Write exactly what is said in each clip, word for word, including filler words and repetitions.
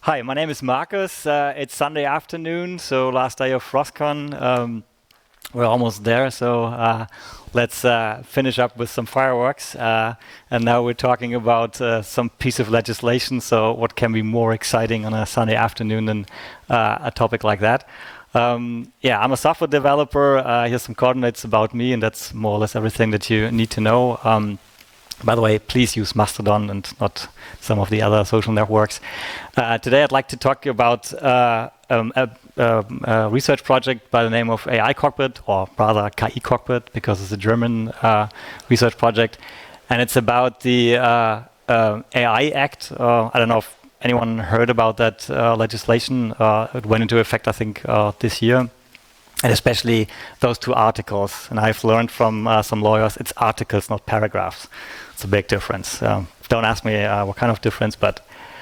Hi, my name is Marcus. Uh, it's Sunday afternoon, so last day of Frostcon. Um, we're almost there, so uh, let's uh, finish up with some fireworks. Uh, and now we're talking about uh, some piece of legislation, so what can be more exciting on a Sunday afternoon than uh, a topic like that? Um, yeah, I'm a software developer. Uh, here's some coordinates about me, and that's more or less everything that you need to know. Um, By the way, please use Mastodon and not some of the other social networks. Uh, today I'd like to talk about uh, um, a, a, a research project by the name of A I Cockpit, or rather K I Cockpit, because it's a German uh, research project. And it's about the uh, uh, A I Act. Uh, I don't know if anyone heard about that uh, legislation. Uh, it went into effect, I think, uh, this year. And especially those two articles. And I've learned from uh, some lawyers, it's articles, not paragraphs. It's a big difference. Um, don't ask me uh, what kind of difference, but...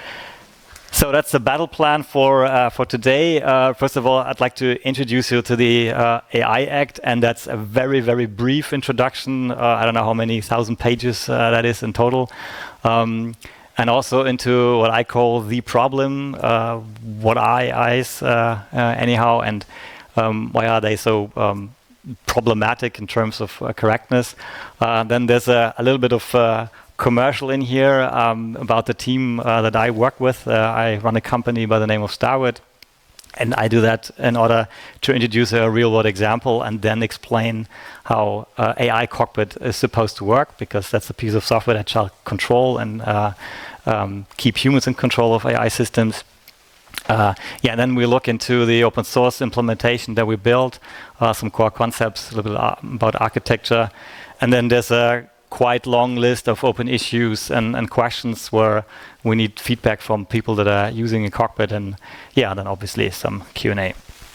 So that's the battle plan for uh, for today. Uh, first of all, I'd like to introduce you to the uh, A I Act, and that's a very, very brief introduction. Uh, I don't know how many thousand pages uh, that is in total. Um, and also into what I call the problem, uh, what I eyes uh, uh, anyhow, and Um, why are they so um, problematic in terms of uh, correctness? Uh, then there's a, a little bit of uh, commercial in here um, about the team uh, that I work with. Uh, I run a company by the name of Starwood, and I do that in order to introduce a real-world example and then explain how uh, A I Cockpit is supposed to work, because that's a piece of software that shall control and uh, um, keep humans in control of A I systems. Uh, yeah, and then we look into the open source implementation that we built, uh, some core concepts, a little bit uh, about architecture, and then there's a quite long list of open issues and, and questions where we need feedback from people that are using a cockpit, and yeah, then obviously some Q and A.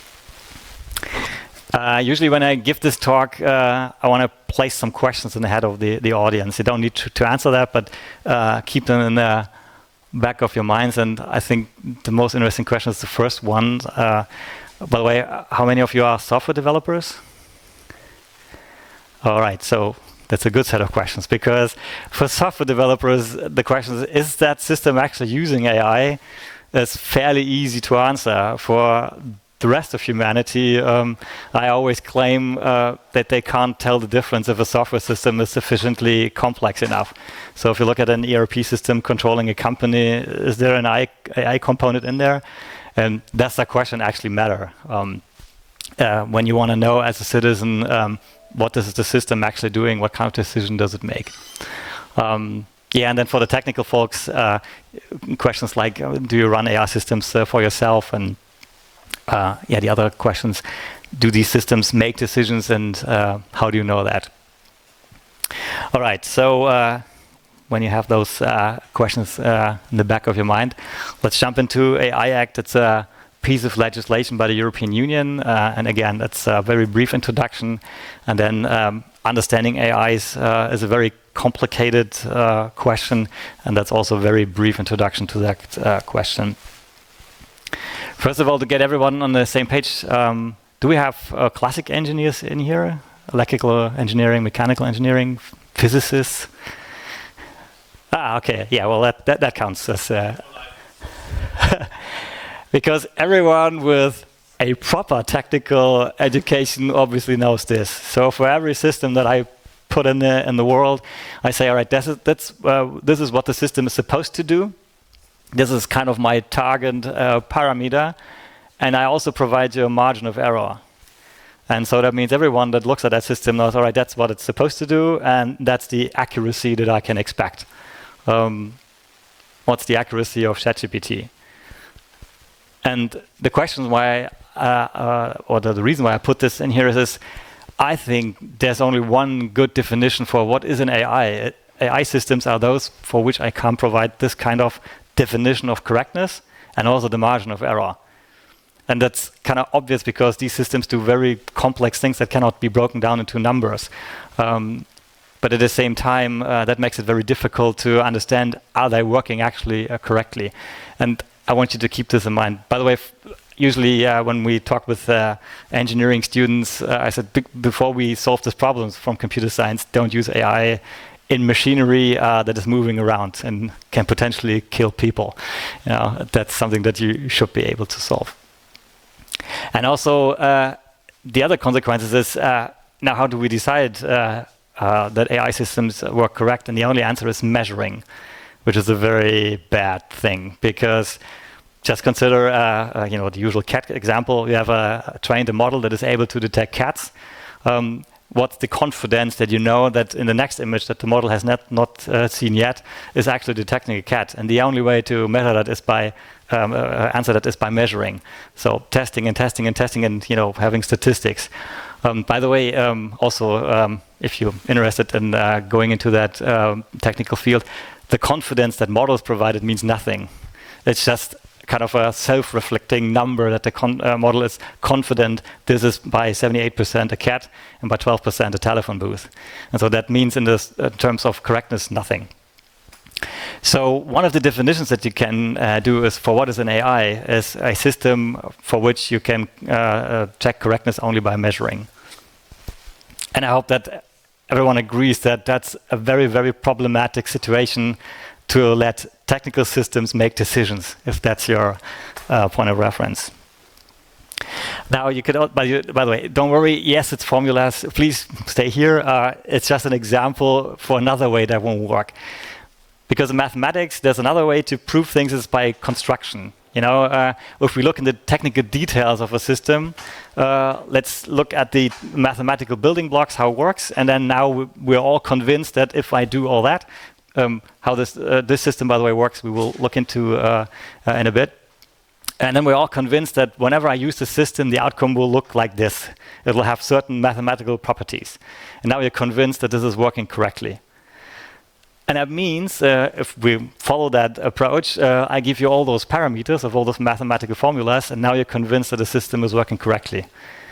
Uh, usually when I give this talk, uh, I want to place some questions in the head of the, the audience. You don't need to, to answer that, but uh, keep them in the back of your minds. And I think the most interesting question is the first one. Uh, by the way, how many of you are software developers? All right, so that's a good set of questions, because for software developers, the question is, is that system actually using A I? It's fairly easy to answer. For the rest of humanity, um, I always claim uh, that they can't tell the difference if a software system is sufficiently complex enough. So if you look at an E R P system controlling a company, is there an A I component in there? And does that question actually matter? Um, uh, when you want to know as a citizen, um, what is the system actually doing? What kind of decision does it make? Um, yeah, and then for the technical folks, uh, questions like, uh, do you run A I systems uh, for yourself? And Uh, yeah, the other questions, do these systems make decisions, and uh, how do you know that? All right, so uh, when you have those uh, questions uh, in the back of your mind, let's jump into A I Act. It's a piece of legislation by the European Union, uh, and again, that's a very brief introduction, and then um, understanding A Is uh, is a very complicated uh, question, and that's also a very brief introduction to that uh, question. First of all, to get everyone on the same page, um, do we have uh, classic engineers in here? Electrical engineering, mechanical engineering, physicists? Ah, okay, yeah, well, that, that, that counts as... Uh, because everyone with a proper technical education obviously knows this. So for every system that I put in the, in the world, I say, all right, this is, that's, uh, this is what the system is supposed to do. This is kind of my target uh, parameter, and I also provide you a margin of error. And so that means everyone that looks at that system knows, all right, that's what it's supposed to do, and that's the accuracy that I can expect. Um, what's the accuracy of ChatGPT? And the question why, uh, uh, or the, the reason why I put this in here is, is I think there's only one good definition for what is an A I. A I systems are those for which I can provide this kind of definition of correctness and also the margin of error. And that's kind of obvious because these systems do very complex things that cannot be broken down into numbers. Um, but at the same time, uh, that makes it very difficult to understand, are they working actually uh, correctly? And I want you to keep this in mind. By the way, f usually uh, when we talk with uh, engineering students, uh, I said, before we solve these problems from computer science, don't use A I in machinery uh, that is moving around and can potentially kill people. You know, that's something that you should be able to solve. And also, uh, the other consequences is, uh, now how do we decide uh, uh, that A I systems work correct? And the only answer is measuring, which is a very bad thing, because just consider, uh, uh, you know, the usual cat example. You have a, a trained a model that is able to detect cats. Um, what's the confidence that you know that in the next image that the model has not, not uh, seen yet is actually detecting a cat? And the only way to measure that is by um, uh, answer that is by measuring. So testing and testing and testing and, you know, having statistics. Um, by the way, um, also, um, if you're interested in uh, going into that um, technical field, the confidence that models provided means nothing. It's just kind of a self-reflecting number that the con uh, model is confident this is by seventy-eight percent a cat and by twelve percent a telephone booth. And so that means in this uh, terms of correctness, nothing. So one of the definitions that you can uh, do is for what is an A I is a system for which you can uh, uh, check correctness only by measuring. And I hope that everyone agrees that that's a very, very problematic situation to let technical systems make decisions, if that's your uh, point of reference. Now, you could, by, by the way, don't worry, yes, it's formulas. Please stay here. Uh, it's just an example for another way that won't work. Because in mathematics, there's another way to prove things is by construction. You know, uh, if we look in the technical details of a system, uh, let's look at the mathematical building blocks, how it works, and then now we're all convinced that if I do all that, um, how this uh, this system, by the way, works, we will look into uh, uh, in a bit. And then we're all convinced that whenever I use the system, the outcome will look like this. It will have certain mathematical properties. And now we're convinced that this is working correctly. And that means, uh, if we follow that approach, uh, I give you all those parameters of all those mathematical formulas, and now you're convinced that the system is working correctly.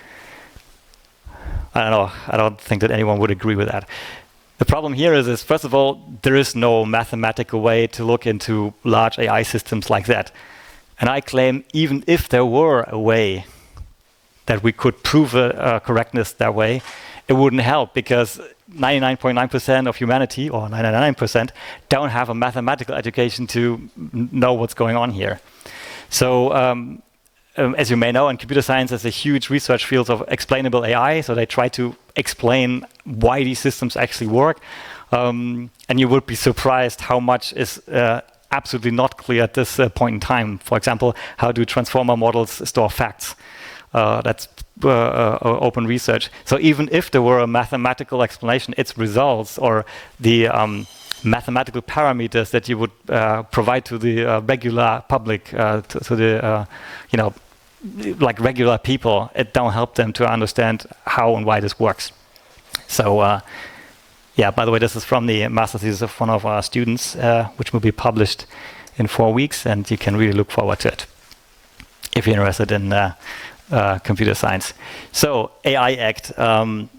I don't know, I don't think that anyone would agree with that. The problem here is, is, first of all, there is no mathematical way to look into large A I systems like that. And I claim, even if there were a way that we could prove a, a correctness that way, it wouldn't help, because ninety-nine point nine percent of humanity, or ninety-nine percent, don't have a mathematical education to know what's going on here. So, um, um, as you may know, in computer science, there's a huge research field of explainable A I, so they try to explain why these systems actually work. Um, and you would be surprised how much is uh, absolutely not clear at this uh, point in time. For example, how do transformer models store facts? Uh, that's uh, uh, open research. So even if there were a mathematical explanation, its results or the um, mathematical parameters that you would uh, provide to the uh, regular public, uh, to, to the, uh, you know, like regular people, it don't help them to understand how and why this works. So, uh, yeah, by the way, this is from the master thesis of one of our students, uh, which will be published in four weeks, and you can really look forward to it if you're interested in uh, Uh, computer science. So, A I Act. Um,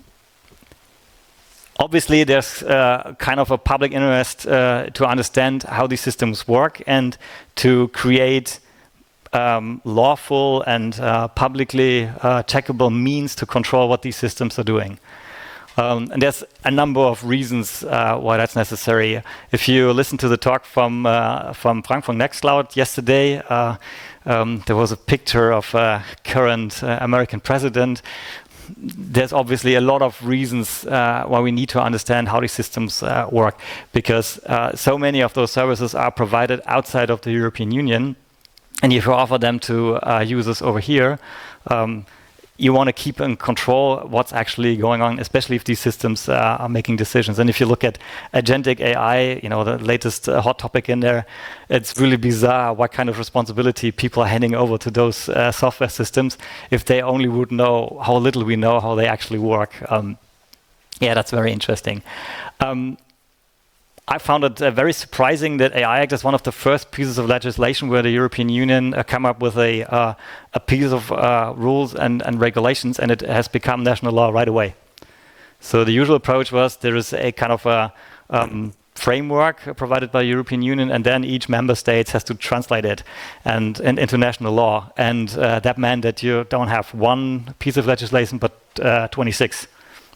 obviously, there's uh, kind of a public interest uh, to understand how these systems work and to create um, lawful and uh, publicly uh, checkable means to control what these systems are doing. Um, and there's a number of reasons uh, why that's necessary. If you listen to the talk from uh, from Frank von Nextcloud yesterday, uh, um, there was a picture of a current uh, American president. There's obviously a lot of reasons uh, why we need to understand how these systems uh, work, because uh, so many of those services are provided outside of the European Union, and if you offer them to uh, users over here, um, you want to keep in control what's actually going on, especially if these systems uh, are making decisions. And if you look at agentic A I, you know, the latest uh, hot topic in there, it's really bizarre what kind of responsibility people are handing over to those uh, software systems if they only would know how little we know how they actually work. Um, yeah, that's very interesting. Um, I found it uh, very surprising that A I Act is one of the first pieces of legislation where the European Union uh, come up with a uh, a piece of uh, rules and, and regulations, and it has become national law right away. So the usual approach was there is a kind of a um, framework provided by the European Union, and then each member state has to translate it and, and into national law. And uh, that meant that you don't have one piece of legislation, but uh, twenty-six.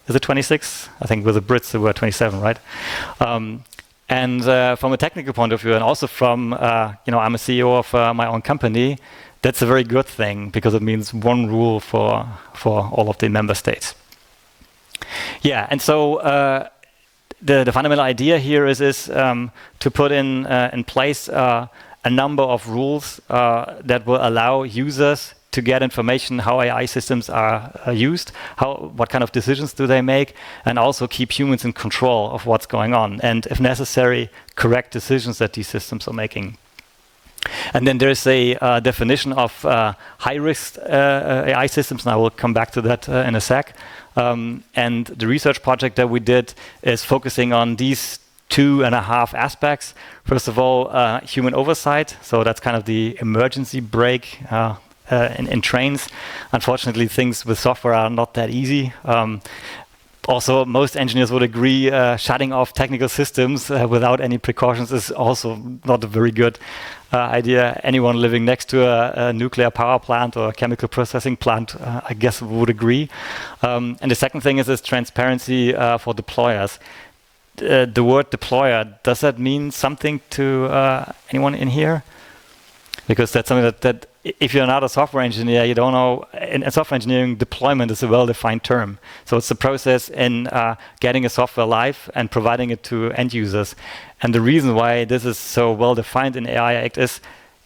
is it twenty-six? I think with the Brits they were twenty-seven, right? Um, and uh, from a technical point of view, and also from, uh, you know, I'm a C E O of uh, my own company, that's a very good thing because it means one rule for, for all of the member states. Yeah, and so uh, the, the fundamental idea here is, is um, to put in, uh, in place uh, a number of rules uh, that will allow users to get information how A I systems are uh, used, how, what kind of decisions do they make, and also keep humans in control of what's going on, and if necessary, correct decisions that these systems are making. And then there's a uh, definition of uh, high-risk uh, A I systems, and I will come back to that uh, in a sec. Um, and the research project that we did is focusing on these two and a half aspects. First of all, uh, human oversight, so that's kind of the emergency brake uh, uh, in, in trains. Unfortunately, things with software are not that easy. Um, Also, most engineers would agree uh, shutting off technical systems uh, without any precautions is also not a very good uh, idea. Anyone living next to a, a nuclear power plant or a chemical processing plant, uh, I guess, would agree. Um, and the second thing is this transparency uh, for deployers. Uh, the word deployer, does that mean something to uh, anyone in here? Because that's something that, that if you're not a software engineer, you don't know. In, in software engineering, deployment is a well-defined term. So it's the process in uh, getting a software live and providing it to end users. And the reason why this is so well-defined in A I Act is,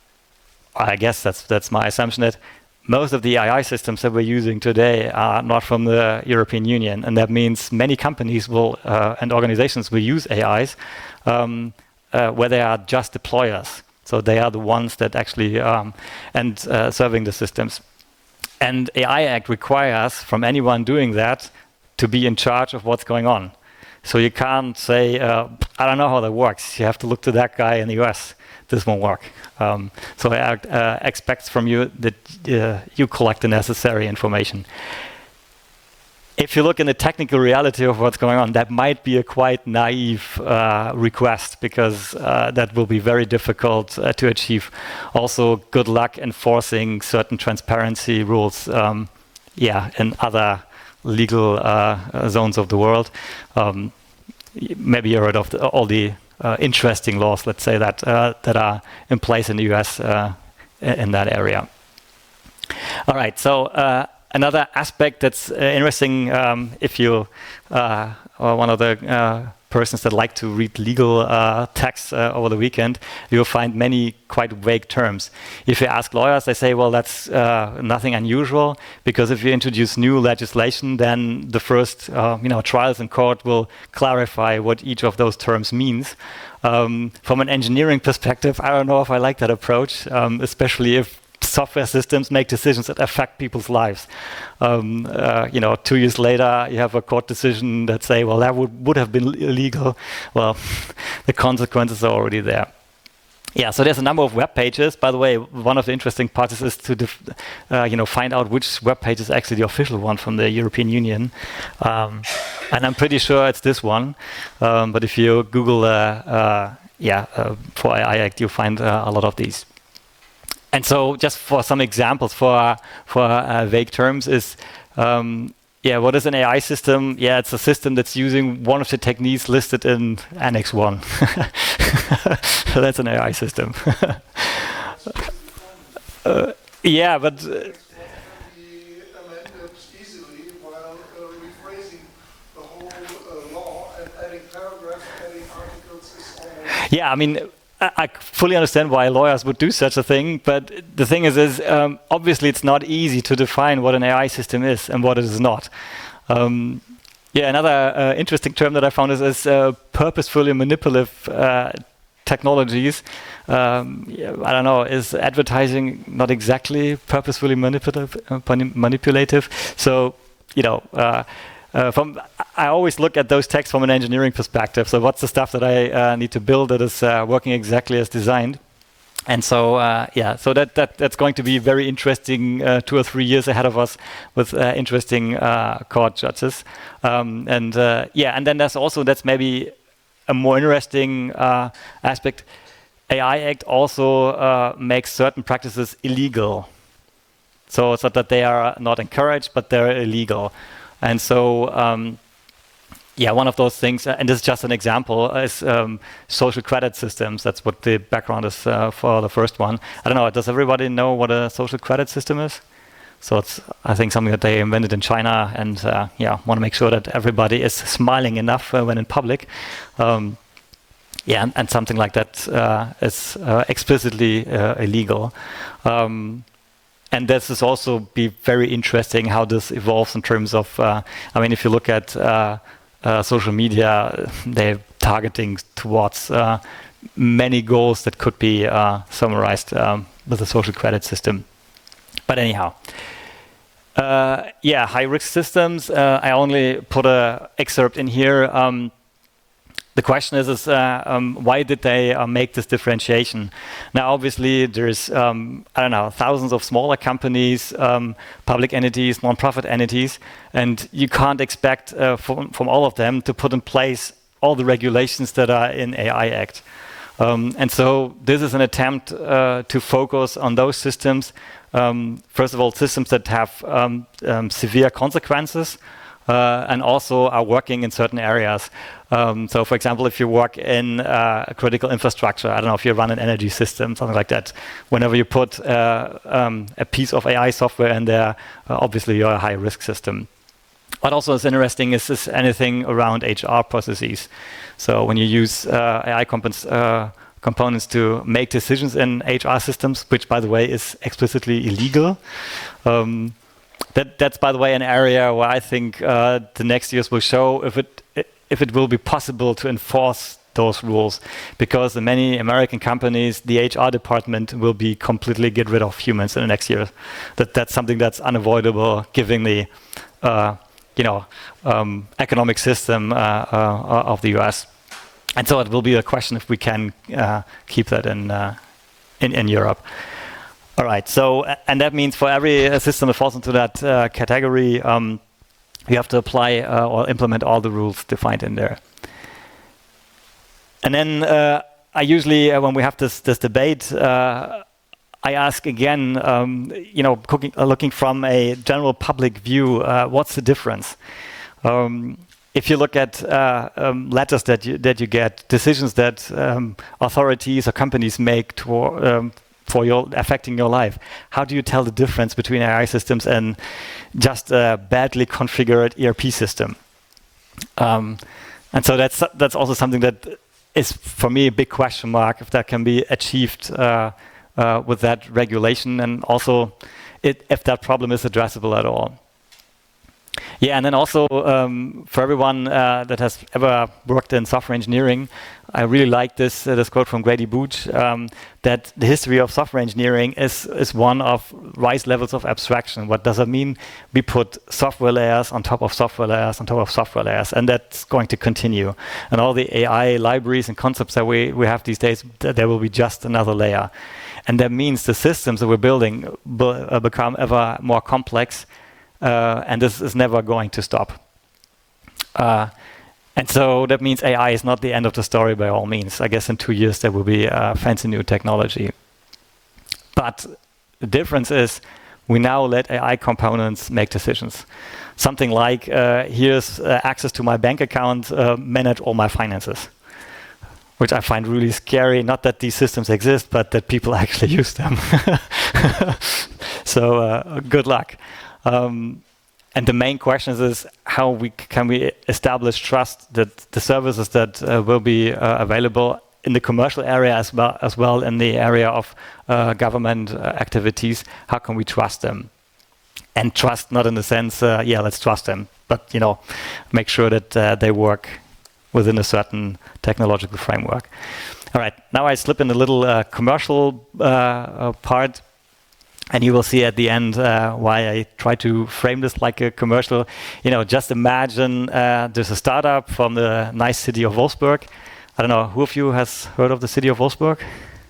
I guess that's that's my assumption, that most of the A I systems that we're using today are not from the European Union, and that means many companies will uh, and organizations will use A Is um, uh, where they are just deployers. So they are the ones that actually um, and uh, serving the systems. And A I Act requires from anyone doing that to be in charge of what's going on. So you can't say, uh, I don't know how that works. You have to look to that guy in the U S. This won't work. Um, so A I Act uh, expects from you that uh, you collect the necessary information. If you look in the technical reality of what's going on, that might be a quite naive uh, request, because uh, that will be very difficult uh, to achieve. Also, good luck enforcing certain transparency rules, um, yeah, in other legal uh, zones of the world. Um, maybe you heard of the, all the uh, interesting laws, let's say, that uh, that are in place in the U S uh, in that area. All right, so. Uh, Another aspect that's uh, interesting, um, if you uh, are one of the uh, persons that like to read legal uh, texts uh, over the weekend, you'll find many quite vague terms. If you ask lawyers, they say, well, that's uh, nothing unusual, because if you introduce new legislation, then the first uh, you know, trials in court will clarify what each of those terms means. Um, from an engineering perspective, I don't know if I like that approach, um, especially if software systems make decisions that affect people's lives. Um, uh, you know, two years later, you have a court decision that say, well, that would, would have been illegal. Well, the consequences are already there. Yeah, so there's a number of web pages. By the way, one of the interesting parts is to def uh, you know, find out which web page is actually the official one from the European Union. Um, and I'm pretty sure it's this one. Um, but if you Google, uh, uh, yeah, uh, for A I Act, you'll find uh, a lot of these. And so, just for some examples for for uh, vague terms, is um, yeah, what is an A I system? Yeah, it's a system that's using one of the techniques listed in Annex One. So that's an A I system. uh, yeah, but. Uh, Yeah, I mean, I, I fully understand why lawyers would do such a thing, but the thing is, is um, obviously it's not easy to define what an A I system is and what it is not. Um, yeah, another uh, interesting term that I found is, is uh, purposefully manipulative uh, technologies. Um, yeah, I don't know, is advertising not exactly purposefully manipulative? Uh, manipulative? So, you know, uh, Uh, from, I always look at those texts from an engineering perspective. So what's the stuff that I uh, need to build that is uh, working exactly as designed? And so, uh, yeah, so that, that that's going to be very interesting uh, two or three years ahead of us with uh, interesting uh, court judges. Um, and uh, yeah, and then there's also, that's maybe a more interesting uh, aspect. A I Act also uh, makes certain practices illegal. So it's not that they are not encouraged, but they're illegal. And so, um, yeah, one of those things, uh, and this is just an example, uh, is um, social credit systems. That's what the background is uh, for the first one. I don't know, does everybody know what a social credit system is? So it's, I think, something that they invented in China, and uh, yeah, want to make sure that everybody is smiling enough uh, when in public. Um, yeah, and, and something like that uh, is uh, explicitly uh, illegal. Um, And this is also be very interesting how this evolves in terms of, uh, I mean, if you look at uh, uh, social media, they're targeting towards uh, many goals that could be uh, summarized um, with a social credit system. But anyhow, uh, yeah, high-risk systems. Uh, I only put an excerpt in here. Um, The question is, is uh, um, why did they uh, make this differentiation? Now, obviously, there's, um, I don't know, thousands of smaller companies, um, public entities, non-profit entities, and you can't expect uh, from, from all of them to put in place all the regulations that are in A I Act. Um, and so this is an attempt uh, to focus on those systems, um, first of all, systems that have um, um, severe consequences, Uh, and also are working in certain areas. Um, so, for example, if you work in uh, critical infrastructure, I don't know if you run an energy system, something like that. Whenever you put uh, um, a piece of A I software in there, uh, obviously you're a high-risk system. What also is interesting is, is anything around H R processes. So when you use uh, A I compons uh, components to make decisions in H R systems, which, by the way, is explicitly illegal. Um, That, that's, by the way, an area where I think uh, the next years will show if it if it will be possible to enforce those rules, because in many American companies, the H R department will be completely get rid of humans in the next year. That that's something that's unavoidable, given the uh, you know um, economic system uh, uh, of the U S. And so it will be a question if we can uh, keep that in, uh, in in Europe. All right, so, and that means for every uh, system that falls into that uh, category, um, you have to apply uh, or implement all the rules defined in there. And then uh, I usually, uh, when we have this, this debate, uh, I ask again, um, you know, cooking, uh, looking from a general public view, uh, what's the difference? Um, if you look at uh, um, letters that you, that you get, decisions that um, authorities or companies make to, um, for your affecting your life, how do you tell the difference between A I systems and just a badly configured E R P system? Um, and so that's that's also something that is for me a big question mark if that can be achieved uh, uh, with that regulation, and also it, if that problem is addressable at all. Yeah, and then also um, for everyone uh, that has ever worked in software engineering, I really like this uh, this quote from Grady Booch, um, that the history of software engineering is is one of rise levels of abstraction. What does it mean? We put software layers on top of software layers on top of software layers, and that's going to continue. And all the A I libraries and concepts that we, we have these days, th there will be just another layer. And that means the systems that we're building will uh, become ever more complex, uh, and this is never going to stop. Uh, And so that means A I is not the end of the story by all means. I guess in two years there will be uh, fancy new technology. But the difference is we now let A I components make decisions. Something like, uh, here's uh, access to my bank account, uh, manage all my finances. Which I find really scary, not that these systems exist, but that people actually use them. So uh, good luck. Um, And the main question is, is how we can we establish trust that the services that uh, will be uh, available in the commercial area as well as well in the area of uh, government uh, activities. How can we trust them? And trust not in the sense, uh, yeah, let's trust them, but you know, make sure that uh, they work within a certain technological framework. All right, now I slip in a little uh, commercial uh, uh, part. And you will see at the end uh, why I try to frame this like a commercial. You know, just imagine uh, there's a startup from the nice city of Wolfsburg. I don't know, who of you has heard of the city of Wolfsburg?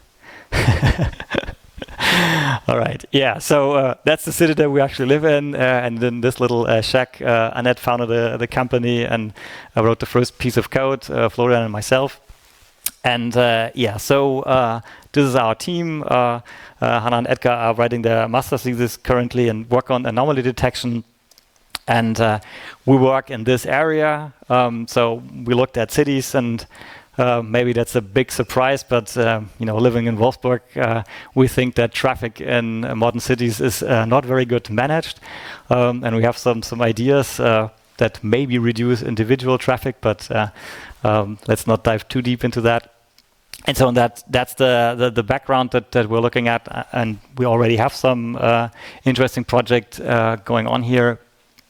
All right, yeah, so uh, that's the city that we actually live in. Uh, and in this little uh, shack, uh, Annette founded the, the company and I wrote the first piece of code, uh, Florian and myself. And uh, yeah, so uh, this is our team. Uh, uh, Hannah and Edgar are writing their master's thesis currently and work on anomaly detection. And uh, we work in this area. Um, so we looked at cities, and uh, maybe that's a big surprise, but uh, you know, living in Wolfsburg, uh, we think that traffic in uh, modern cities is uh, not very good managed. Um, and we have some, some ideas uh, that maybe reduce individual traffic, but uh, um, let's not dive too deep into that. And so that that's the, the, the background that, that we're looking at, uh, and we already have some uh, interesting project uh, going on here.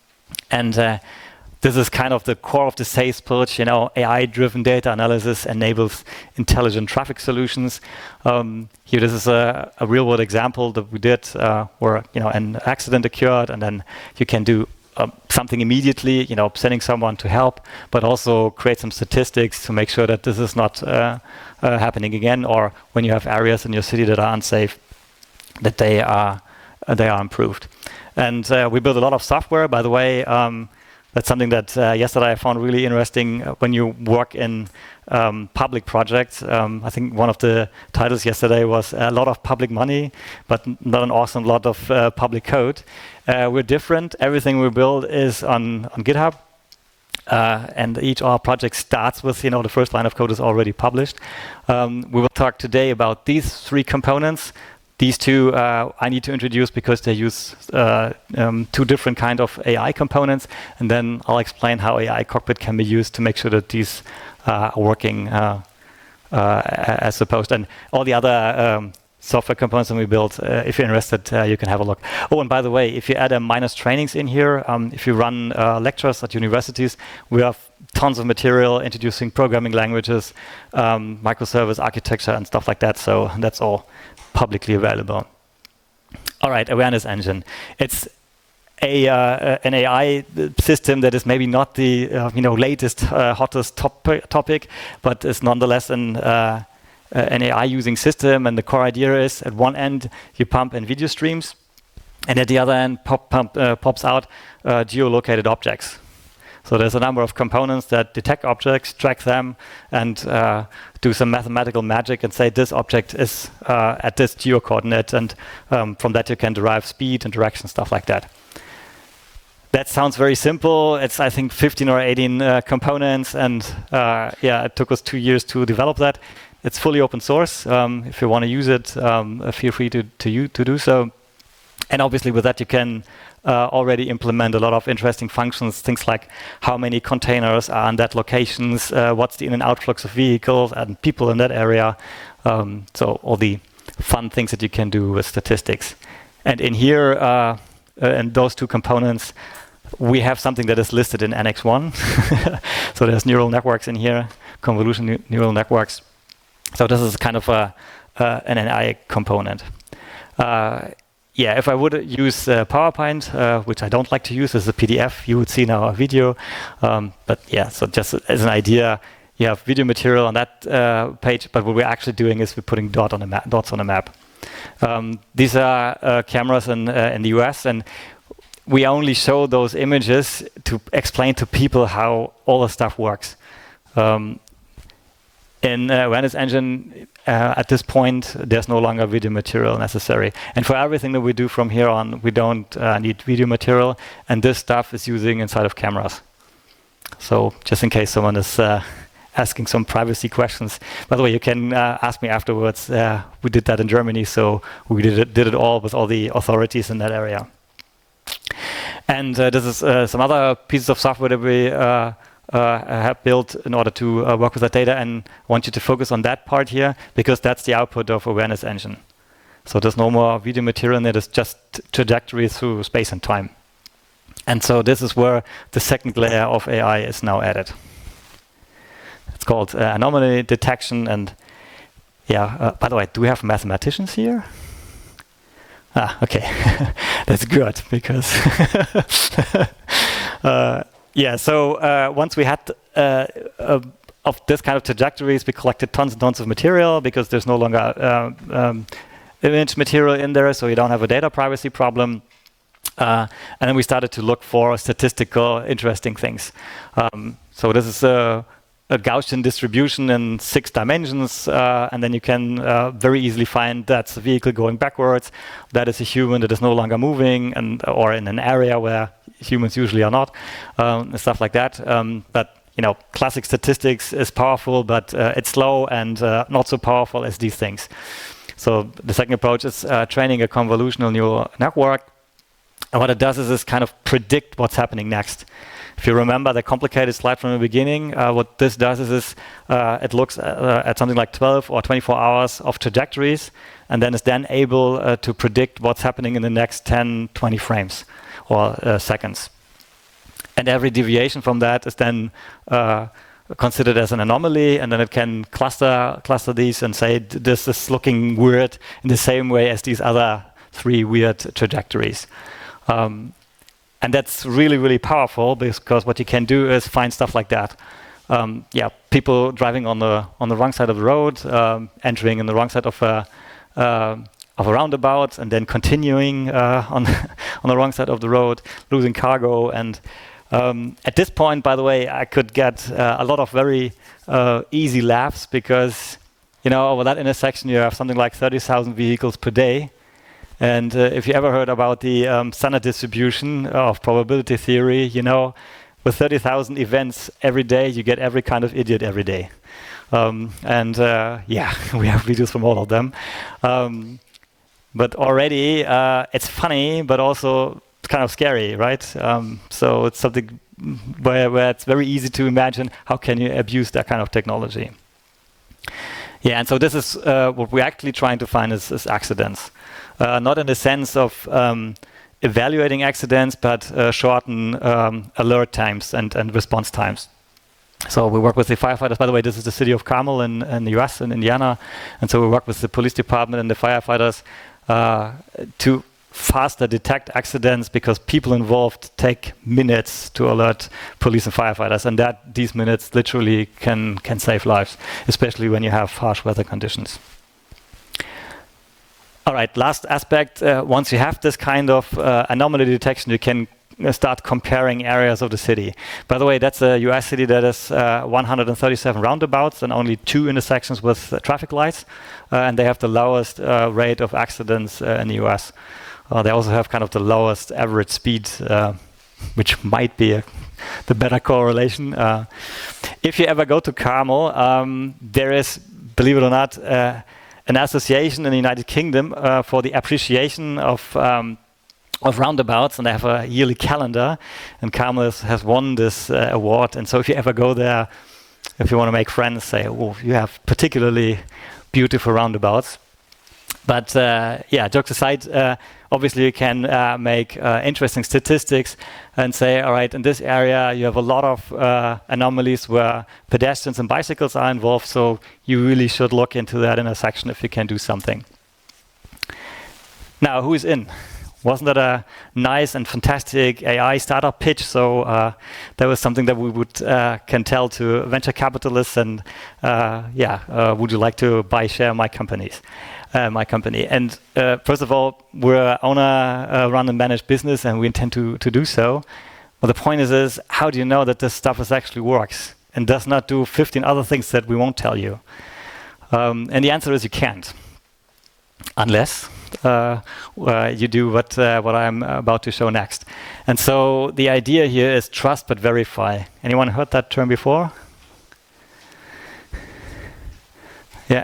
And uh, this is kind of the core of the sales pitch. You know, A I-driven data analysis enables intelligent traffic solutions. Um, here, this is a, a real-world example that we did, uh, where you know an accident occurred, and then you can do uh, something immediately. You know, sending someone to help, but also create some statistics to make sure that this is not uh, uh, happening again, or when you have areas in your city that are unsafe, that they are uh, they are improved. And uh, we build a lot of software. By the way, um, that's something that uh, yesterday I found really interesting when you work in um, public projects. Um, I think one of the titles yesterday was a lot of public money, but not an awesome lot of uh, public code. Uh, we're different. Everything we build is on, on GitHub. Uh, and each of our projects starts with, you know, the first line of code is already published. Um, we will talk today about these three components. These two uh, I need to introduce because they use uh, um, two different kind of A I components, and then I'll explain how A I Cockpit can be used to make sure that these uh, are working uh, uh, as supposed. And all the other um, software components that we built, uh, if you're interested, uh, you can have a look. Oh, and by the way, if you add a minus trainings in here, um, if you run uh, lectures at universities, we have tons of material introducing programming languages, um, microservice architecture, and stuff like that. So that's all publicly available. All right, awareness engine. It's a uh, an A I system that is maybe not the uh, you know latest uh, hottest top topic, but is nonetheless an uh, an A I using system. And the core idea is at one end you pump in video streams, and at the other end pop, pump, uh, pops out uh, geolocated objects. So there's a number of components that detect objects, track them, and uh, do some mathematical magic and say this object is uh, at this geo-coordinate, and um, from that you can derive speed and direction, stuff like that. That sounds very simple. It's, I think, fifteen or eighteen uh, components, and uh, yeah, it took us two years to develop that. It's fully open source. Um, if you want to use it, um, feel free to, to, you, to do so. And obviously with that you can uh, already implement a lot of interesting functions, things like how many containers are in that locations, uh, what's the in and out flux of vehicles and people in that area. Um, so all the fun things that you can do with statistics. And in here, uh, uh, in those two components, we have something that is listed in Annex one. So there's neural networks in here, convolution ne neural networks. So this is kind of a, uh, an A I component. Uh, Yeah, if I would use uh, PowerPoint, uh, which I don't like to use as a P D F, you would see now a video. Um, but yeah, so just as an idea, you have video material on that uh, page, but what we're actually doing is we're putting dot on a map, dots on a map. Um, these are uh, cameras in, uh, in the U S, and we only show those images to explain to people how all the stuff works. Um, in uh, Awareness Engine, uh, at this point, there's no longer video material necessary. And for everything that we do from here on, we don't uh, need video material, and this stuff is using inside of cameras. So just in case someone is uh, asking some privacy questions. By the way, you can uh, ask me afterwards. Uh, we did that in Germany, so we did it, did it all with all the authorities in that area. And uh, this is uh, some other pieces of software that we uh, uh, have built in order to uh, work with that data, and I want you to focus on that part here, because that's the output of Awareness Engine. So there's no more video material in it, it's just trajectory through space and time. And so this is where the second layer of A I is now added. It's called uh, anomaly detection. And yeah, uh, by the way, do we have mathematicians here? Ah, okay, that's good, because uh, yeah. So uh, once we had uh, uh, of this kind of trajectories, we collected tons and tons of material, because there's no longer uh, um, image material in there, so you don't have a data privacy problem. Uh, and then we started to look for statistical interesting things. Um, so this is uh, a Gaussian distribution in six dimensions, uh, and then you can uh, very easily find that's a vehicle going backwards, that is a human that is no longer moving, and or in an area where humans usually are not, um, and stuff like that. Um, but you know, classic statistics is powerful, but uh, it's slow and uh, not so powerful as these things. So the second approach is uh, training a convolutional neural network, and what it does is, is kind of predict what's happening next. If you remember the complicated slide from the beginning, uh, what this does is, is uh, it looks at, uh, at something like twelve or twenty-four hours of trajectories, and then is then able uh, to predict what's happening in the next ten, twenty frames or uh, seconds. And every deviation from that is then uh, considered as an anomaly, and then it can cluster cluster these and say this is looking weird in the same way as these other three weird trajectories. Um, And that's really, really powerful, because what you can do is find stuff like that. Um, yeah, people driving on the on the wrong side of the road, um, entering in the wrong side of a uh, of a roundabout, and then continuing uh, on on the wrong side of the road, losing cargo. And um, at this point, by the way, I could get uh, a lot of very uh, easy laughs, because you know, over that intersection you have something like thirty thousand vehicles per day. And uh, if you ever heard about the um, standard distribution of probability theory, you know, with thirty thousand events every day, you get every kind of idiot every day. Um, and uh, yeah, we have videos from all of them. Um, but already, uh, it's funny, but also kind of scary, right? Um, so it's something where, where it's very easy to imagine how can you abuse that kind of technology. Yeah, and so this is uh, what we're actually trying to find is, is accidents. Uh, not in the sense of um, evaluating accidents, but uh, shorten um, alert times and, and response times. So we work with the firefighters. By the way, this is the city of Carmel in, in the U S, in Indiana. And so we work with the police department and the firefighters uh, to faster detect accidents, because people involved take minutes to alert police and firefighters. And that these minutes literally can, can save lives, especially when you have harsh weather conditions. All right, last aspect, uh, once you have this kind of uh, anomaly detection, you can uh, start comparing areas of the city. By the way, that's a U S city that is uh, one hundred thirty-seven roundabouts and only two intersections with uh, traffic lights, uh, and they have the lowest uh, rate of accidents uh, in the U S. Uh, they also have kind of the lowest average speed, uh, which might be a, the better correlation. Uh, if you ever go to Carmel, um, there is, believe it or not, uh, an association in the United Kingdom uh, for the appreciation of um, of roundabouts, and they have a yearly calendar, and Carmel has, has won this uh, award. And so if you ever go there, if you want to make friends, say, oh, you have particularly beautiful roundabouts. But uh, yeah, jokes aside, uh, obviously you can uh, make uh, interesting statistics and say, all right, in this area you have a lot of uh, anomalies where pedestrians and bicycles are involved, so you really should look into that intersection if you can do something. Now, who is in? Wasn't that a nice and fantastic A I startup pitch? So uh, that was something that we would uh, can tell to venture capitalists, and uh, yeah, uh, would you like to buy share my companies? Uh, my company. And uh, first of all, we're an owner, uh, run and manage business, and we intend to, to do so. But the point is, is, how do you know that this stuff is actually works and does not do fifteen other things that we won't tell you? Um, and the answer is you can't, unless uh, uh, you do what uh, what I'm about to show next. And so the idea here is trust but verify. Anyone heard that term before? Yeah.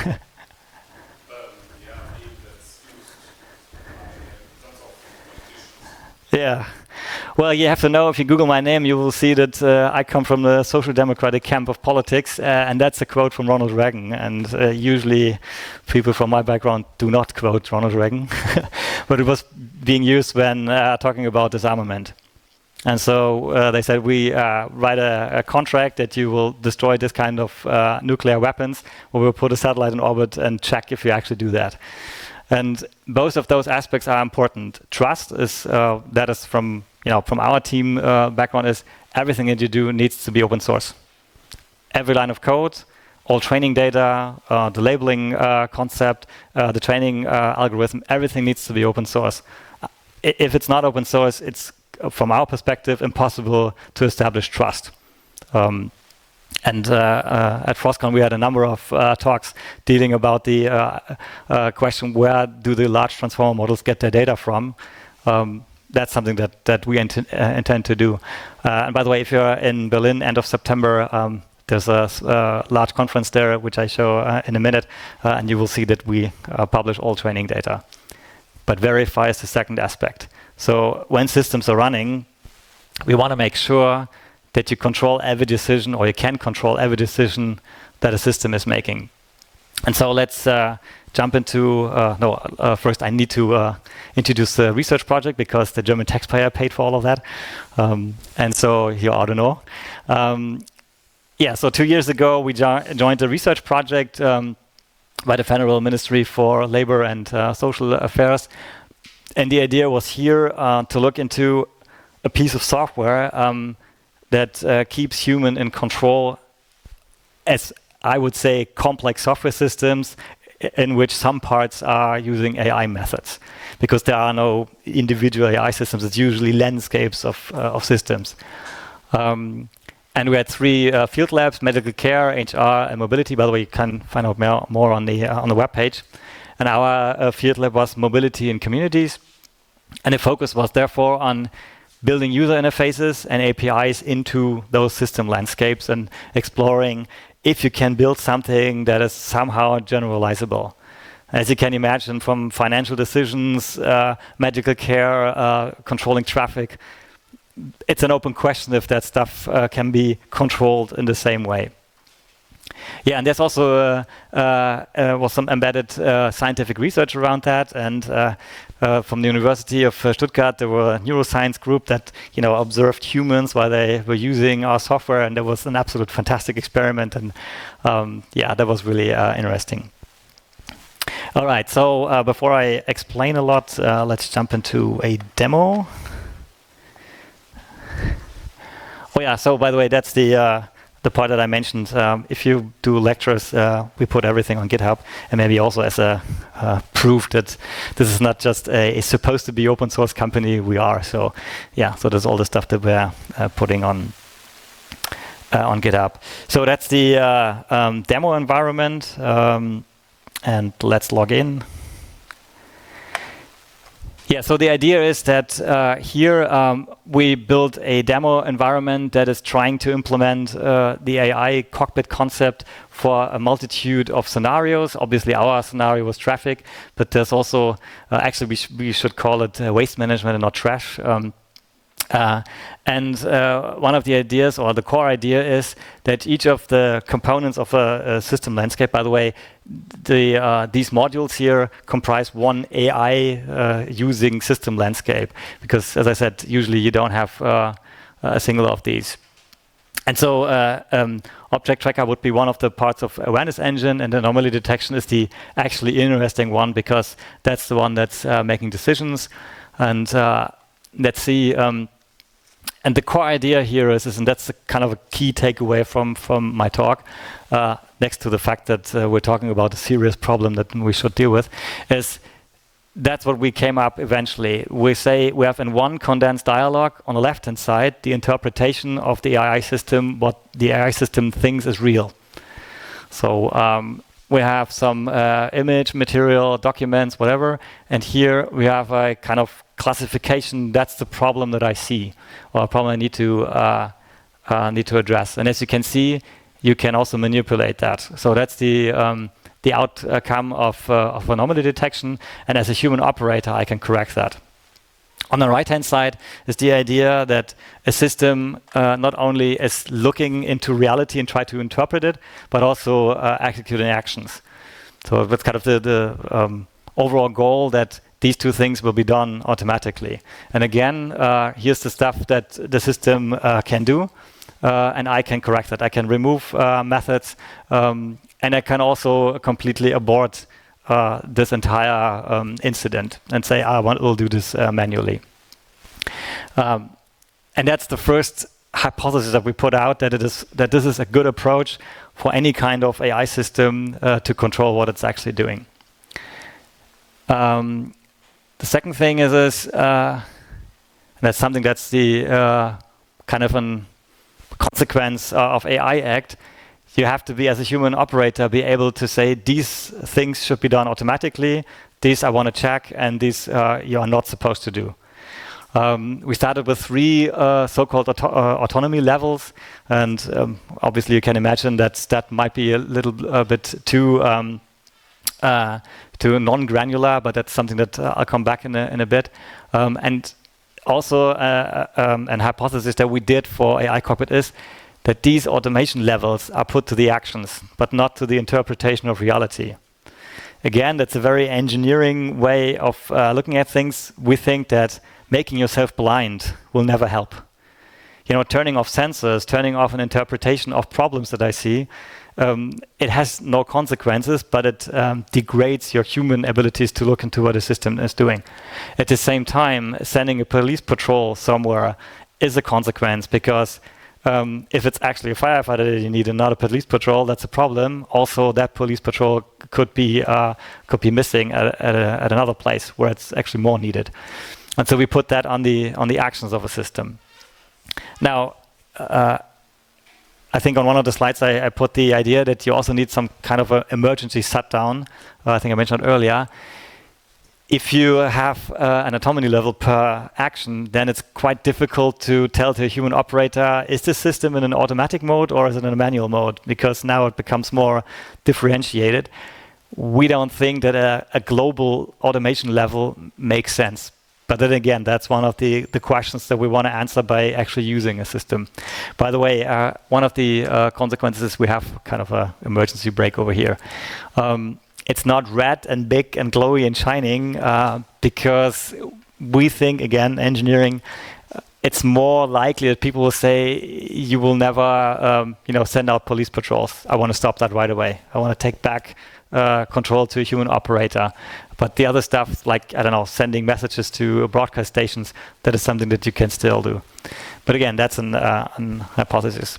Yeah. Well, you have to know, if you Google my name, you will see that uh, I come from the social democratic camp of politics, uh, and that's a quote from Ronald Reagan. And uh, usually people from my background do not quote Ronald Reagan, but it was being used when uh, talking about disarmament. And so uh, they said, we uh, write a, a contract that you will destroy this kind of uh, nuclear weapons, or we'll put a satellite in orbit and check if you actually do that. And both of those aspects are important. Trust is, uh, that is from, you know, from our team uh, background, is everything that you do needs to be open source. Every line of code, all training data, uh, the labeling uh, concept, uh, the training uh, algorithm, everything needs to be open source. If it's not open source, it's, from our perspective, impossible to establish trust. Um, And uh, uh, at Frostcon, we had a number of uh, talks dealing about the uh, uh, question, where do the large transformer models get their data from? Um, that's something that, that we int uh, intend to do. Uh, and by the way, if you're in Berlin, end of September, um, there's a uh, large conference there, which I show uh, in a minute, uh, and you will see that we uh, publish all training data. But verify is the second aspect. So when systems are running, we want to make sure that you control every decision, or you can control every decision that a system is making. And so let's uh, jump into, uh, no, uh, first I need to uh, introduce the research project, because the German taxpayer paid for all of that. Um, and so you ought to know. Um, yeah, so two years ago, we jo joined a research project um, by the Federal Ministry for Labor and uh, Social Affairs. And the idea was here uh, to look into a piece of software um, that uh, keeps human in control, as I would say, complex software systems in which some parts are using A I methods, because there are no individual A I systems. It's usually landscapes of, uh, of systems. Um, and we had three uh, field labs: medical care, H R, and mobility. By the way, you can find out more, more on the uh, on the webpage. And our uh, field lab was mobility in communities, and the focus was therefore on building user interfaces and A P Is into those system landscapes, and exploring if you can build something that is somehow generalizable. As you can imagine, from financial decisions, uh, medical care, uh, controlling traffic, it's an open question if that stuff uh, can be controlled in the same way. Yeah, and there's also uh, uh, uh, was some embedded uh, scientific research around that, and uh, uh, from the University of uh, Stuttgart, there were a neuroscience group that you know observed humans while they were using our software, and there was an absolute fantastic experiment, and um, yeah, that was really uh, interesting. All right, so uh, before I explain a lot, uh, let's jump into a demo. Oh yeah, so by the way, that's the uh, the part that I mentioned. Um, if you do lectures, uh, we put everything on GitHub, and maybe also as a uh, proof that this is not just a, a supposed to be open source company, we are. So yeah, so there's all the stuff that we're uh, putting on uh, on GitHub. So that's the uh, um, demo environment, um, and let's log in. Yeah, so the idea is that uh, here um, we built a demo environment that is trying to implement uh, the A I cockpit concept for a multitude of scenarios. Obviously, our scenario was traffic, but there's also, uh, actually we, sh we should call it uh, waste management and not trash. Um, Uh, and uh, one of the ideas, or the core idea, is that each of the components of a, a system landscape, by the way, the, uh, these modules here comprise one A I uh, using system landscape, because as I said, usually you don't have uh, a single of these. And so uh, um, Object Tracker would be one of the parts of Awareness Engine, and anomaly detection is the actually interesting one, because that's the one that's uh, making decisions. And uh, let's see, um, and the core idea here is, is and that's a kind of a key takeaway from, from my talk, uh, next to the fact that uh, we're talking about a serious problem that we should deal with, is that's what we came up eventually. We say we have in one condensed dialogue on the left-hand side the interpretation of the A I system, what the A I system thinks is real. So um, we have some uh, image, material, documents, whatever, and here we have a kind of classification. That's the problem that I see, or a problem I need to uh, uh, need to address. And as you can see, you can also manipulate that. So that's the um, the outcome of uh, of anomaly detection. And as a human operator, I can correct that. On the right-hand side is the idea that a system uh, not only is looking into reality and try to interpret it, but also uh, executing actions. So that's kind of the, the um, overall goal, that these two things will be done automatically. And again, uh, here's the stuff that the system uh, can do, uh, and I can correct that. I can remove uh, methods, um, and I can also completely abort Uh, this entire um, incident and say, I want, we'll do this uh, manually. Um, and that's the first hypothesis that we put out, that it is that this is a good approach for any kind of A I system uh, to control what it's actually doing. Um, the second thing is, is uh, and that's something that's the uh, kind of an consequence uh, of A I act, you have to be, as a human operator, be able to say these things should be done automatically, these I want to check, and these uh, you are not supposed to do. Um, we started with three uh, so-called auto uh, autonomy levels, and um, obviously you can imagine that that might be a little uh, bit too um, uh, too non-granular, but that's something that uh, I'll come back in a, in a bit. Um, and also, uh, um, an hypothesis that we did for A I Cockpit is that these automation levels are put to the actions, but not to the interpretation of reality. Again, that's a very engineering way of uh, looking at things. We think that making yourself blind will never help. You know, turning off sensors, turning off an interpretation of problems that I see, um, it has no consequences, but it um, degrades your human abilities to look into what a system is doing. At the same time, sending a police patrol somewhere is a consequence, because Um, if it's actually a firefighter that you need and not a police patrol, that's a problem. Also, that police patrol could be uh, could be missing at, at, a, at another place where it's actually more needed. And so we put that on the on the actions of a system. Now, uh, I think on one of the slides I, I put the idea that you also need some kind of an emergency shutdown. Uh, I think I mentioned earlier. If you have uh, an autonomy level per action, then it's quite difficult to tell to a human operator, is this system in an automatic mode or is it in a manual mode? Because now it becomes more differentiated. We don't think that a, a global automation level makes sense. But then again, that's one of the, the questions that we want to answer by actually using a system. By the way, uh, one of the uh, consequences is we have kind of an emergency brake over here. Um, It's not red and big and glowy and shining uh, because we think, again, engineering, uh, it's more likely that people will say, you will never um, you know, send out police patrols. I want to stop that right away. I want to take back uh, control to a human operator. But the other stuff, like, I don't know, sending messages to broadcast stations, that is something that you can still do. But again, that's an, uh, an hypothesis.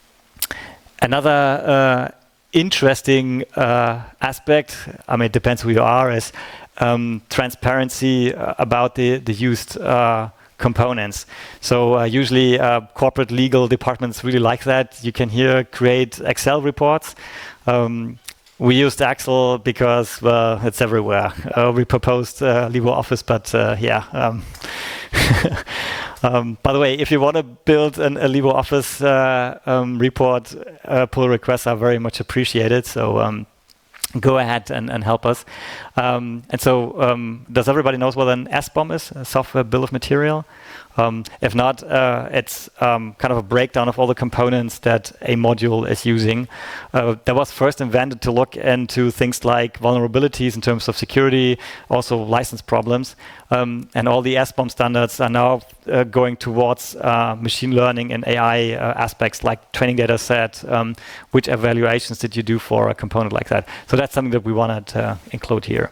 Another uh, interesting uh, aspect, I mean, it depends who you are, is um, transparency uh, about the, the used uh, components. So uh, usually uh, corporate legal departments really like that. You can here create Excel reports. Um, we used Excel because, well, it's everywhere. Uh, we proposed uh, LibreOffice, but uh, yeah. Um, Um, by the way, if you want to build an, a LibreOffice uh, um, report, uh, pull requests are very much appreciated. So um, go ahead and, and help us. Um, and so, um, does everybody knows what an S B O M is? A software bill of material? Um, if not, uh, it's um, kind of a breakdown of all the components that a module is using. Uh, that was first invented to look into things like vulnerabilities in terms of security, also license problems. Um, and all the S B O M standards are now uh, going towards uh, machine learning and A I uh, aspects like training data set, um, which evaluations did you do for a component like that. So that's something that we wanted to include here.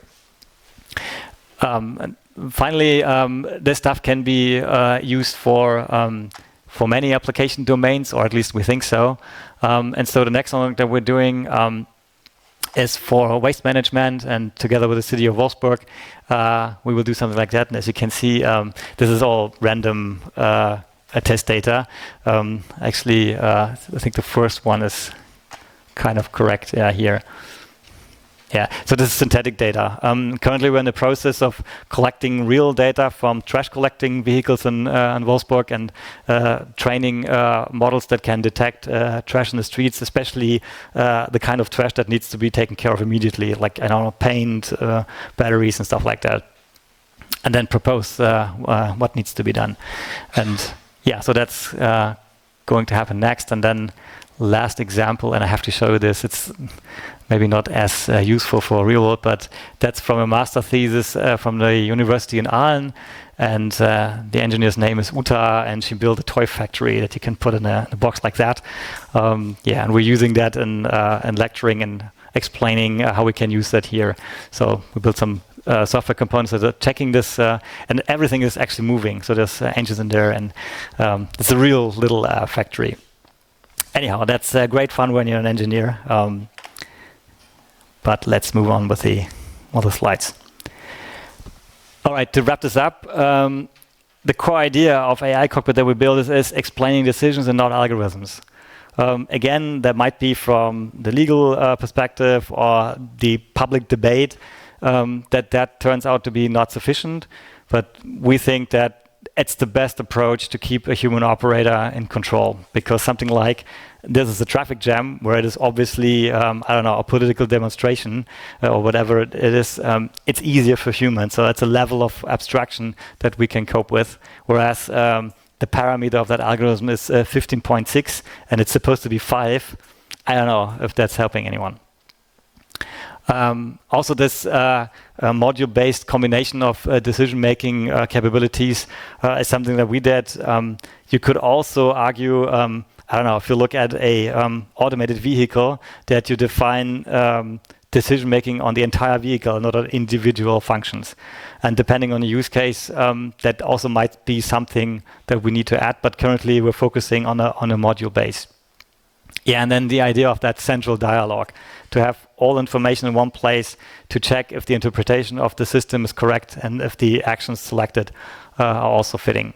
Um, and finally, um, this stuff can be uh, used for um, for many application domains, or at least we think so. Um, and so the next one that we're doing um, is for waste management, and together with the city of Wolfsburg, uh, we will do something like that. And as you can see, um, this is all random uh, test data. Um, actually, uh, I think the first one is kind of correct yeah, here. Yeah, so this is synthetic data. Um, currently, we're in the process of collecting real data from trash collecting vehicles in, uh, in Wolfsburg and uh, training uh, models that can detect uh, trash in the streets, especially uh, the kind of trash that needs to be taken care of immediately, like, I don't know, paint, uh, batteries and stuff like that. And then propose uh, uh, what needs to be done. And yeah, so that's uh, going to happen next. And then last example, and I have to show you this, it's maybe not as uh, useful for real world, but that's from a master thesis uh, from the university in Aalen, and uh, the engineer's name is Uta, and she built a toy factory that you can put in a, in a box like that. Um, yeah, and we're using that in, uh, in lecturing and explaining uh, how we can use that here. So we built some uh, software components that are checking this, uh, and everything is actually moving. So there's uh, engines in there, and um, it's a real little uh, factory. Anyhow, that's uh, great fun when you're an engineer. Um, but let's move on with the other slides. All right, to wrap this up, um, the core idea of A I Cockpit that we build is, is explaining decisions and not algorithms. Um, again, that might be from the legal uh, perspective or the public debate, um, that that turns out to be not sufficient. But we think that it's the best approach to keep a human operator in control, because something like this is a traffic jam where it is obviously, um, I don't know, a political demonstration uh, or whatever it is, um, it's easier for humans. So it's a level of abstraction that we can cope with. Whereas um, the parameter of that algorithm is uh, fifteen point six and it's supposed to be five. I don't know if that's helping anyone. Um, also, this uh, uh, module-based combination of uh, decision-making uh, capabilities uh, is something that we did. Um, you could also argue, um, I don't know, if you look at a um, automated vehicle, that you define um, decision-making on the entire vehicle, not on individual functions. And depending on the use case, um, that also might be something that we need to add. But currently, we're focusing on a on a module base. Yeah, and then the idea of that central dialogue, to have all information in one place to check if the interpretation of the system is correct and if the actions selected uh, are also fitting.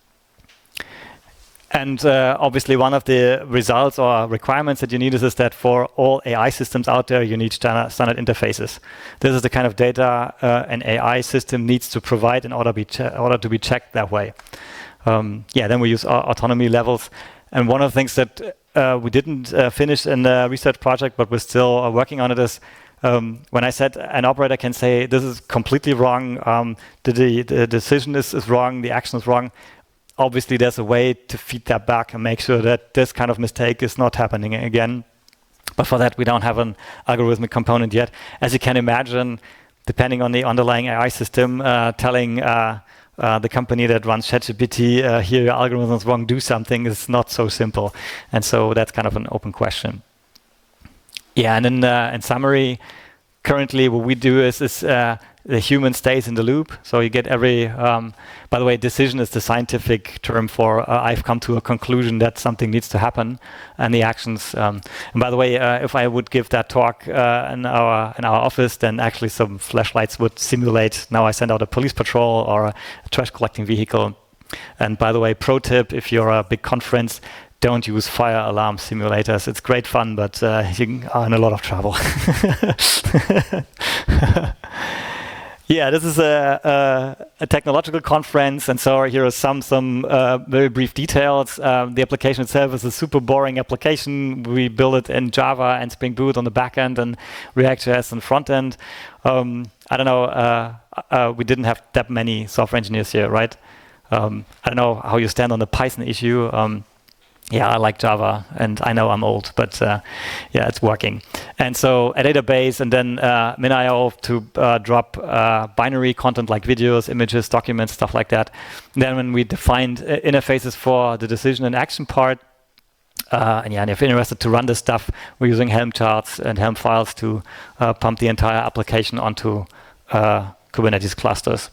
And uh, obviously one of the results or requirements that you need is, is that for all A I systems out there, you need standard, standard interfaces. This is the kind of data uh, an A I system needs to provide in order, be order to be checked that way. Um, yeah, then we use our autonomy levels. And one of the things that uh, we didn't uh, finish in the research project, but we're still uh, working on it, is um, when I said an operator can say, this is completely wrong, um, the, the, the decision is, is wrong, the action is wrong. Obviously, there's a way to feed that back and make sure that this kind of mistake is not happening again. But for that, we don't have an algorithmic component yet. As you can imagine, depending on the underlying A I system, uh, telling uh, Uh, the company that runs ChatGPT, uh, here your algorithm is wrong, do something, is not so simple. And so that's kind of an open question. Yeah, and in, uh, in summary, currently what we do is, is uh, the human stays in the loop. So you get every, um, by the way, decision is the scientific term for uh, I've come to a conclusion that something needs to happen, and the actions. Um, and by the way, uh, if I would give that talk uh, in our in our office, then actually some flashlights would simulate. Now I send out a police patrol or a trash collecting vehicle. And by the way, pro tip: if you're a big conference, don't use fire alarm simulators. It's great fun, but uh, you are in a lot of trouble. Yeah, this is a, a, a technological conference, and so here are some some uh, very brief details. Um, the application itself is a super boring application. We build it in Java and Spring Boot on the back end, and React.js on the front end. Um, I don't know. Uh, uh, we didn't have that many software engineers here, right? Um, I don't know how you stand on the Python issue. Um, Yeah, I like Java, and I know I'm old, but uh, yeah, it's working. And so a database, and then uh, MinIO to uh, drop uh, binary content like videos, images, documents, stuff like that. And then when we defined uh, interfaces for the decision and action part, uh, and yeah, and if you're interested to run this stuff, we're using Helm charts and Helm files to uh, pump the entire application onto uh, Kubernetes clusters.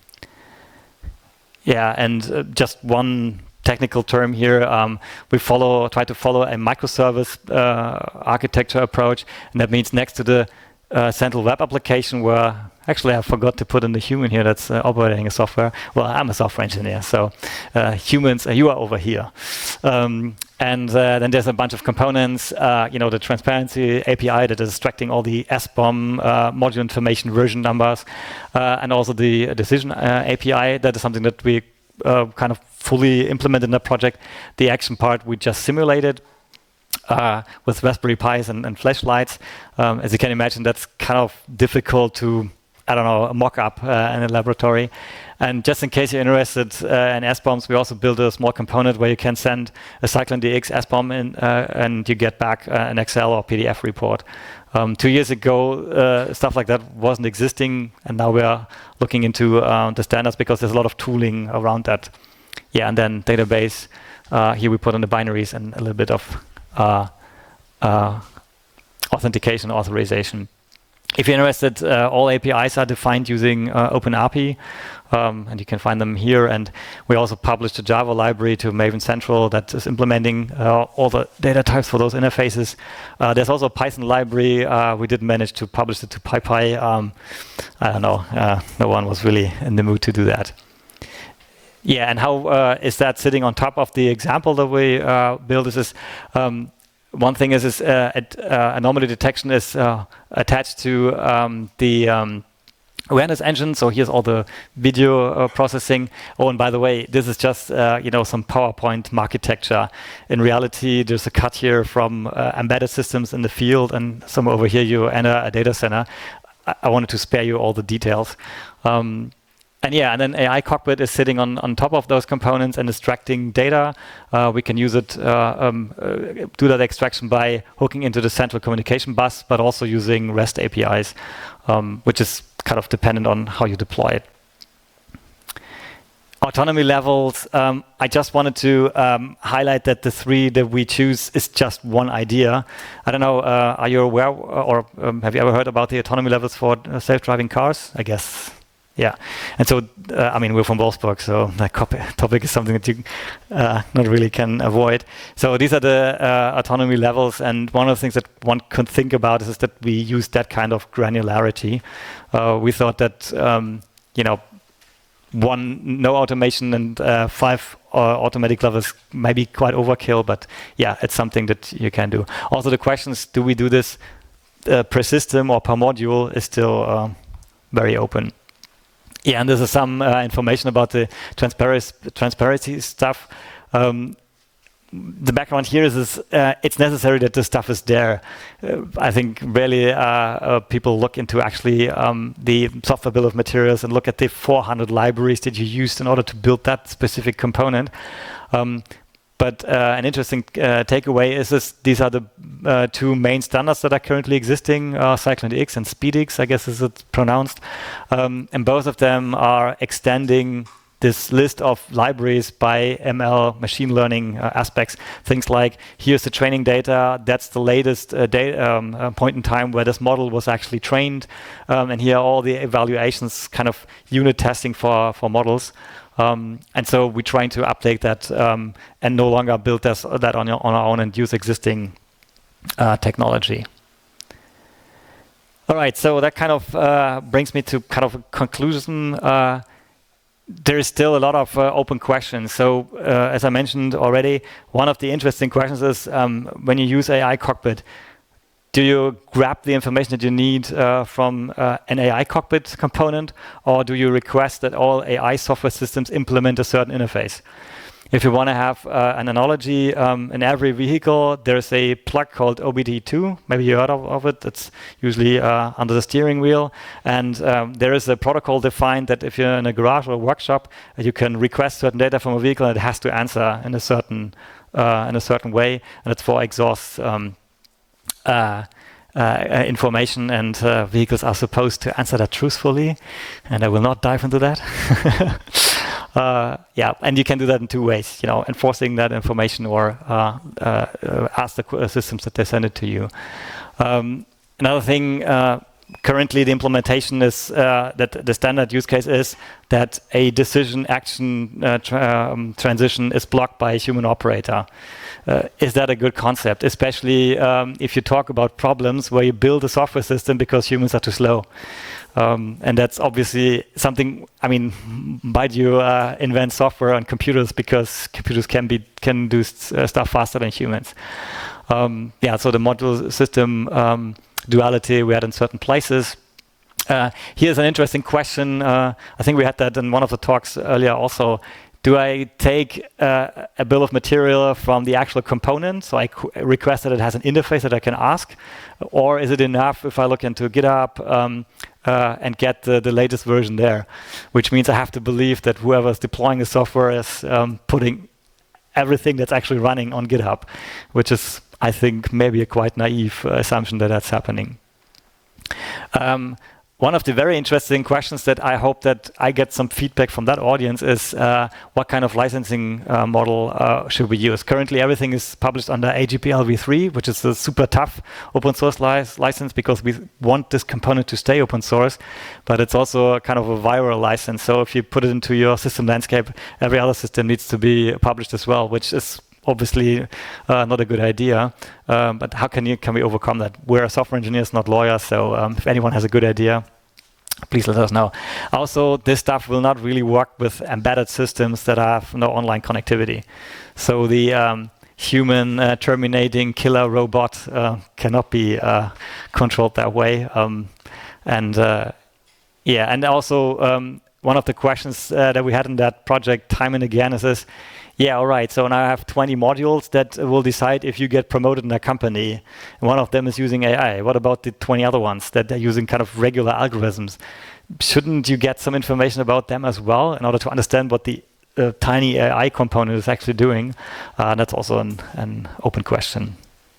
Yeah, and uh, just one technical term here, um, we follow, try to follow a microservice uh, architecture approach, and that means next to the uh, central web application, where actually I forgot to put in the human here that's uh, operating a software. Well, I'm a software engineer, so uh, humans, uh, you are over here. Um, and uh, then there's a bunch of components, uh, you know, the transparency A P I that is extracting all the S B O M uh, module information version numbers, uh, and also the decision uh, A P I. That is something that we Uh, kind of fully implemented in that project. The action part we just simulated uh, with Raspberry Pis and, and flashlights. Um, as you can imagine, that's kind of difficult to, I don't know, mock up uh, in a laboratory. And just in case you're interested uh, in S B O Ms, we also built a small component where you can send a CycloneDX S B O M in, uh, and you get back uh, an Excel or P D F report. Um, two years ago, uh, stuff like that wasn't existing, and now we are looking into uh, the standards because there's a lot of tooling around that. Yeah, and then database. Uh, here we put in the binaries and a little bit of uh, uh, authentication, authorization. If you're interested, uh, all A P Is are defined using uh, OpenAPI, um, and you can find them here. And we also published a Java library to Maven Central that is implementing uh, all the data types for those interfaces. Uh, there's also a Python library. Uh, we didn't manage to publish it to PyPy. Um, I don't know. Uh, no one was really in the mood to do that. Yeah, and how uh, is that sitting on top of the example that we uh, built? This is um, one thing is, is uh, at, uh, anomaly detection is uh, attached to um, the um, awareness engine. So here's all the video uh, processing. Oh, and by the way, this is just uh, you know some PowerPoint architecture. In reality, there's a cut here from uh, embedded systems in the field, and somewhere over here you enter a data center. I, I wanted to spare you all the details. Um, And yeah, and then A I Cockpit is sitting on, on top of those components and extracting data. Uh, we can use it, uh, um, uh, do that extraction by hooking into the central communication bus, but also using REST A P Is, um, which is kind of dependent on how you deploy it. Autonomy levels, um, I just wanted to um, highlight that the three that we choose is just one idea. I don't know, uh, are you aware or um, have you ever heard about the autonomy levels for uh, self-driving cars? I guess. Yeah, and so, uh, I mean, we're from Wolfsburg, so that topic is something that you uh, not really can avoid. So these are the uh, autonomy levels, and one of the things that one could think about is, is that we use that kind of granularity. Uh, we thought that, um, you know, one, no automation and uh, five uh, automatic levels may be quite overkill, but yeah, it's something that you can do. Also, the questions, do we do this uh, per system or per module, is still uh, very open. Yeah, and this is some uh, information about the transparency, transparency stuff. Um, the background here is, is uh, it's necessary that this stuff is there. Uh, I think rarely uh, uh, people look into actually um, the software bill of materials and look at the four hundred libraries that you used in order to build that specific component. Um, But uh, an interesting uh, takeaway is this, these are the uh, two main standards that are currently existing, uh, CycloneDX and SpeedX, I guess is it pronounced. Um, and both of them are extending this list of libraries by M L machine learning uh, aspects. Things like, here's the training data, that's the latest uh, data, um, uh, point in time where this model was actually trained. Um, and here are all the evaluations, kind of unit testing for, for models. Um, and so we're trying to update that um, and no longer build this, that on, your, on our own and use existing uh, technology. All right, so that kind of uh, brings me to kind of a conclusion. Uh, there is still a lot of uh, open questions. So uh, as I mentioned already, one of the interesting questions is um, when you use A I Cockpit, do you grab the information that you need uh, from uh, an A I Cockpit component, or do you request that all A I software systems implement a certain interface? If you want to have uh, an analogy, um, in every vehicle, there's a plug called O B D two. Maybe you heard of, of it. It's usually uh, under the steering wheel. And um, there is a protocol defined that if you're in a garage or a workshop, uh, you can request certain data from a vehicle and it has to answer in a certain, uh, in a certain way. And it's for exhaust um, Uh, uh, information, and uh, vehicles are supposed to answer that truthfully, and I will not dive into that. uh, yeah, and you can do that in two ways, you know, enforcing that information or uh, uh, ask the systems that they send it to you. Um, another thing, uh, currently the implementation is uh, that the standard use case is that a decision action uh, tra um, transition is blocked by a human operator. Uh, is that a good concept, especially um, if you talk about problems where you build a software system because humans are too slow? Um, and that's obviously something, I mean, why do you uh, invent software on computers? Because computers can be can do uh, stuff faster than humans. Um, yeah, so the module system um, duality we had in certain places. Uh, here's an interesting question. Uh, I think we had that in one of the talks earlier also. Do I take uh, a bill of material from the actual component, so I request that it has an interface that I can ask, or is it enough if I look into GitHub um, uh, and get the, the latest version there? Which means I have to believe that whoever is deploying the software is um, putting everything that's actually running on GitHub, which is, I think, maybe a quite naive uh, assumption that that's happening. Um, One of the very interesting questions that I hope that I get some feedback from that audience is uh, what kind of licensing uh, model uh, should we use? Currently, everything is published under A G P L v three, which is a super tough open source li license because we want this component to stay open source, but it's also a kind of a viral license. So if you put it into your system landscape, every other system needs to be published as well, which is obviously uh, not a good idea, um, but how can you can we overcome that? We're software engineers, not lawyers, so um, if anyone has a good idea, please let us know. Also, this stuff will not really work with embedded systems that have no online connectivity. So the um, human uh, terminating killer robot uh, cannot be uh, controlled that way. Um, and uh, yeah, and also um, one of the questions uh, that we had in that project time and again is this, yeah, all right, so now I have twenty modules that will decide if you get promoted in a company. And one of them is using A I. What about the twenty other ones that they're using kind of regular algorithms? Shouldn't you get some information about them as well in order to understand what the uh, tiny A I component is actually doing? Uh, that's also an, an open question.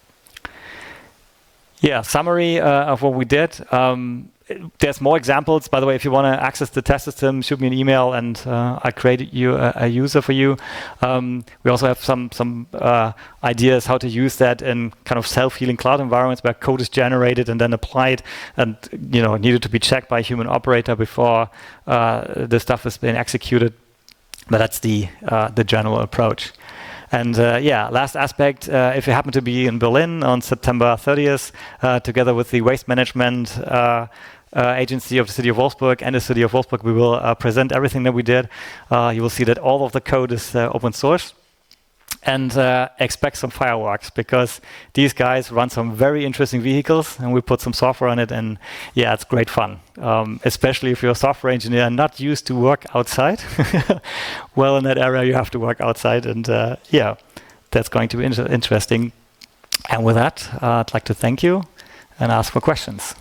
Yeah, summary uh, of what we did. Um, There's more examples. By the way, if you want to access the test system, shoot me an email and uh, I create you a, a user for you. Um, we also have some some uh, ideas how to use that in kind of self-healing cloud environments where code is generated and then applied and you know needed to be checked by a human operator before uh, the stuff has been executed. But that's the uh, the general approach. And uh, yeah, last aspect, uh, if you happen to be in Berlin on September thirtieth, uh, together with the waste management uh, uh, agency of the city of Wolfsburg and the city of Wolfsburg, we will uh, present everything that we did. Uh, you will see that all of the code is uh, open source. And uh, expect some fireworks because these guys run some very interesting vehicles and we put some software on it and yeah, it's great fun. Um, especially if you're a software engineer and not used to work outside. Well, in that area you have to work outside and uh, yeah, that's going to be inter interesting. And with that, uh, I'd like to thank you and ask for questions.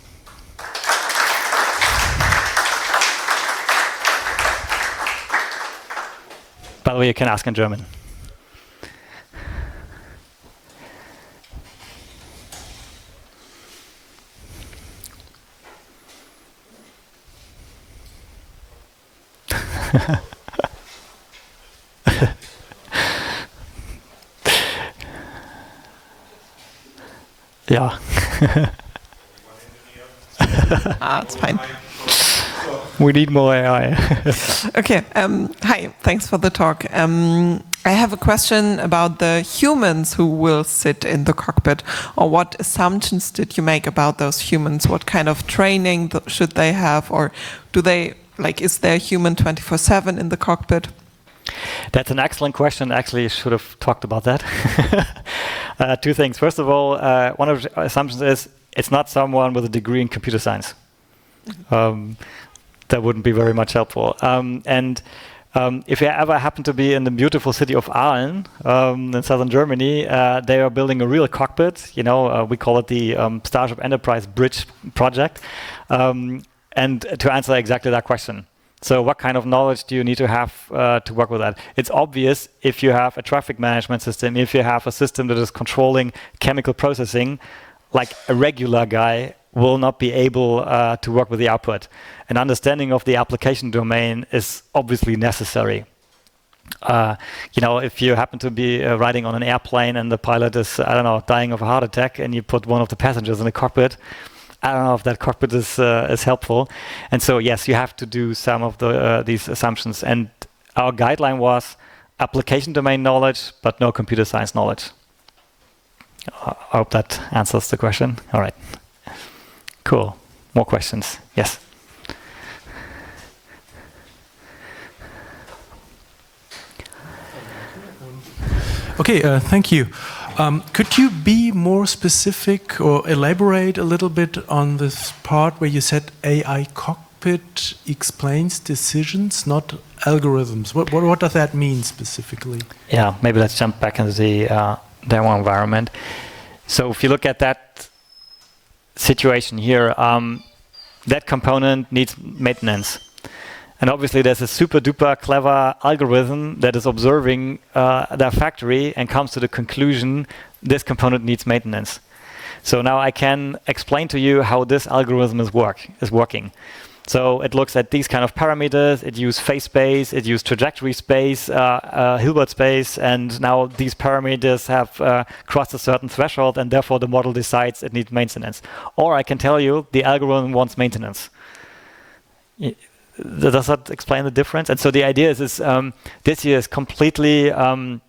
By the way, you can ask in German. Yeah. Ah, it's fine. We need more A I. Okay. Um, hi. Thanks for the talk. Um, I have a question about the humans who will sit in the cockpit. Or what assumptions did you make about those humans? What kind of training th should they have? Or do they, like, is there a human twenty-four seven in the cockpit? That's an excellent question. Actually, I should have talked about that. uh, two things. First of all, uh, one of the assumptions is it's not someone with a degree in computer science. Um, that wouldn't be very much helpful. Um, and um, if you ever happen to be in the beautiful city of Aalen um, in southern Germany, uh, they are building a real cockpit. You know, uh, we call it the um, Starship Enterprise Bridge project. Um, and to answer exactly that question. So what kind of knowledge do you need to have uh, to work with that? It's obvious if you have a traffic management system, if you have a system that is controlling chemical processing, like a regular guy will not be able uh, to work with the output. An understanding of the application domain is obviously necessary. Uh, you know, if you happen to be uh, riding on an airplane and the pilot is, I don't know, dying of a heart attack and you put one of the passengers in the cockpit, I don't know if that cockpit is uh, is helpful. And so, yes, you have to do some of the uh, these assumptions. And our guideline was application domain knowledge, but no computer science knowledge. I hope that answers the question. All right. Cool. More questions? Yes. Okay, uh, thank you. Um, could you be more specific or elaborate a little bit on this part where you said A I cockpit explains decisions, not algorithms? What, what, what does that mean specifically? Yeah, maybe let's jump back into the uh, demo environment. So if you look at that situation here, um, that component needs maintenance. And obviously there's a super duper clever algorithm that is observing uh, their factory and comes to the conclusion this component needs maintenance. So now I can explain to you how this algorithm is work is working. So it looks at these kind of parameters, it uses phase space, it uses trajectory space, uh, uh, Hilbert space, and now these parameters have uh, crossed a certain threshold and therefore the model decides it needs maintenance. Or I can tell you the algorithm wants maintenance. Y Does that explain the difference? And so the idea is, is um, this here is completely um,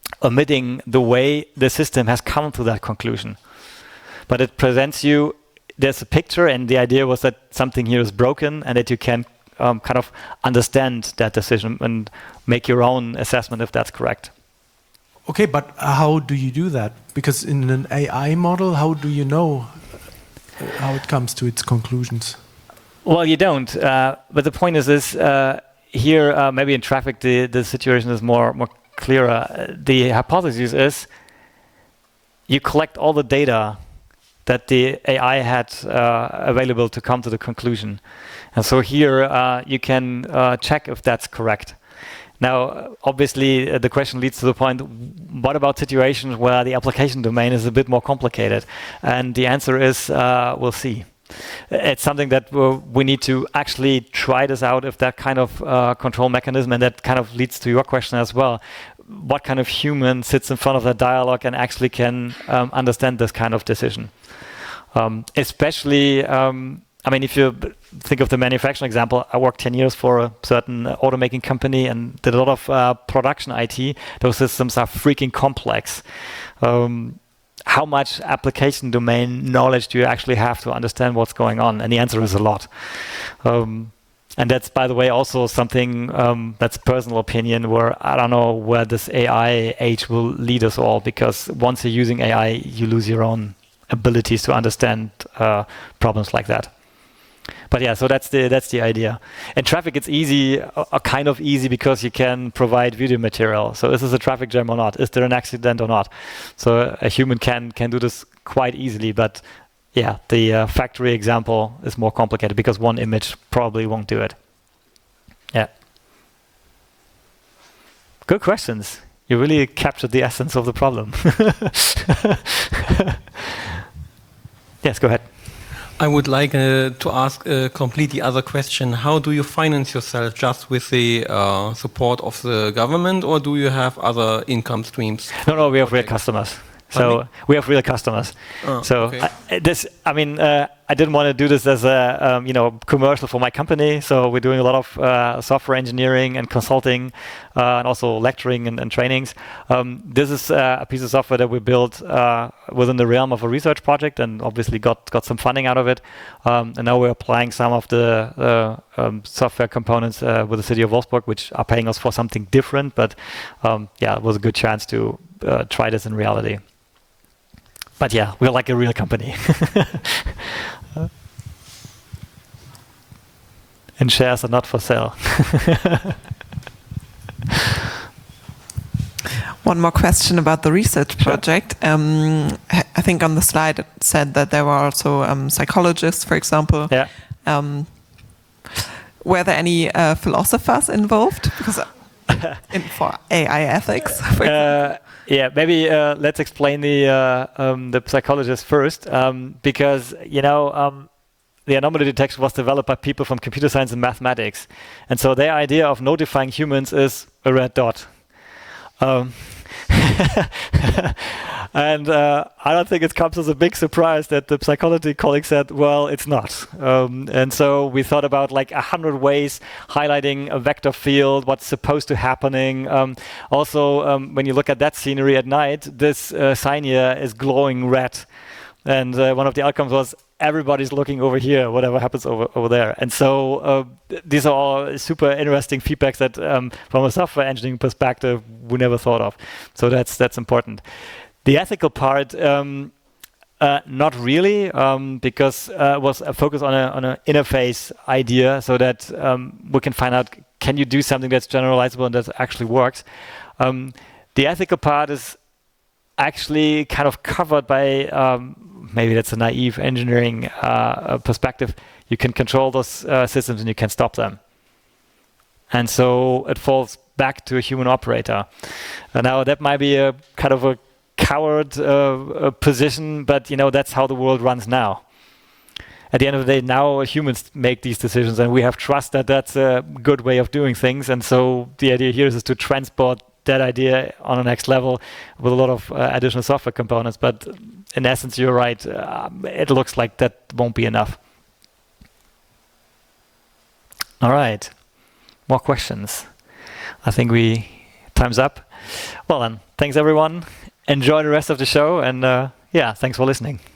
omitting the way the system has come to that conclusion. But it presents you there's a picture, and the idea was that something here is broken, and that you can um, kind of understand that decision and make your own assessment if that's correct. Okay, but how do you do that? Because in an A I model, how do you know how it comes to its conclusions? Well, you don't. Uh, but the point is this, uh, here, uh, maybe in traffic, the, the situation is more, more clearer. Uh, the hypothesis is you collect all the data that the A I had uh, available to come to the conclusion. And so here uh, you can uh, check if that's correct. Now, obviously, uh, the question leads to the point, what about situations where the application domain is a bit more complicated? And the answer is, uh, we'll see. It's something that we need to actually try this out, if that kind of uh, control mechanism, and that kind of leads to your question as well. What kind of human sits in front of that dialogue and actually can um, understand this kind of decision? Um, especially, um, I mean, if you think of the manufacturing example, I worked ten years for a certain automaking company and did a lot of uh, production I T. Those systems are freaking complex. Um, how much application domain knowledge do you actually have to understand what's going on? And the answer is a lot. Um, and that's, by the way, also something um, that's personal opinion, where I don't know where this A I age will lead us all, because once you're using A I, you lose your own abilities to understand uh, problems like that. But yeah, so that's the that's the idea. In traffic, it's easy, uh, kind of easy, because you can provide video material. So is this a traffic jam or not? Is there an accident or not? So a human can can do this quite easily. But yeah, the uh, factory example is more complicated, because one image probably won't do it. Yeah. Good questions. You really captured the essence of the problem. Yes, go ahead. I would like uh, to ask a completely other question. How do you finance yourself? Just with the uh, support of the government, or do you have other income streams? No, no, we have real customers. So we have real customers. Oh, so okay. I, this, I mean, uh, I didn't want to do this as a, um, you know, commercial for my company. So we're doing a lot of uh, software engineering and consulting, uh, and also lecturing and, and trainings. Um, this is uh, a piece of software that we built uh, within the realm of a research project, and obviously got got some funding out of it. Um, and now we're applying some of the uh, um, software components uh, with the city of Wolfsburg, which are paying us for something different. But um, yeah, it was a good chance to uh, try this in reality. But yeah, we're like a real company. And shares are not for sale. One more question about the research project. Sure. Um, I think on the slide it said that there were also um, psychologists, for example. Yeah. Um, were there any uh, philosophers involved? Because in, for A I ethics, for uh, yeah, maybe uh, let's explain the uh, um, the psychologist first, um, because you know um, the anomaly detection was developed by people from computer science and mathematics, and so their idea of notifying humans is a red dot. Um, and uh, I don't think it comes as a big surprise that the psychology colleague said, well, it's not. Um, and so we thought about like a hundred ways highlighting a vector field, what's supposed to happening. Um, also, um, when you look at that scenery at night, this uh, sign here is glowing red. And uh, one of the outcomes was everybody's looking over here, whatever happens over, over there. And so uh, th these are all super interesting feedbacks that um, from a software engineering perspective, we never thought of. So that's that's important. The ethical part, um, uh, not really, um, because uh, was a focus on a on an interface idea, so that um, we can find out, can you do something that's generalizable and that actually works. Um, the ethical part is actually kind of covered by, um, maybe that's a naive engineering uh, perspective. You can control those uh, systems and you can stop them. And so it falls back to a human operator. Uh, now that might be a kind of a coward uh, a position, but you know, that's how the world runs now. At the end of the day, now humans make these decisions, and we have trust that that's a good way of doing things. And so the idea here is to transport that idea on the next level with a lot of uh, additional software components. But in essence, you're right. Uh, it looks like that won't be enough. All right. More questions? I think we time's up. Well then, thanks everyone. Enjoy the rest of the show, and uh, yeah, thanks for listening.